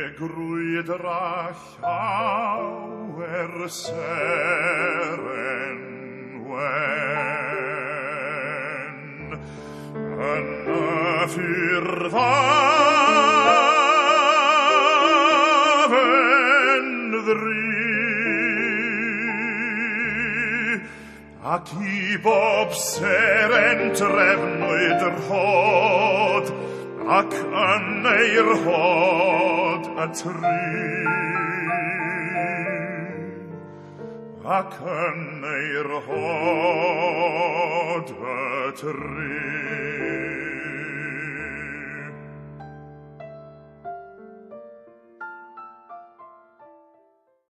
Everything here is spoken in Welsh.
grwydra llawer seren wen yn y ffyrddafn ddri ac i bob seren trefnwyd yr hod ac yn ei rhod y tri ac yn ei rhod y tri